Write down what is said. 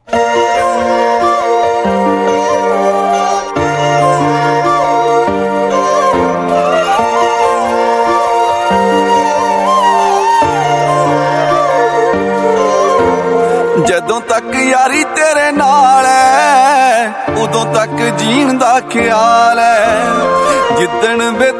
ਜਦੋਂ तक यारी तेरे नाल है उदों तक जीण दा ख्याल है जिदन वे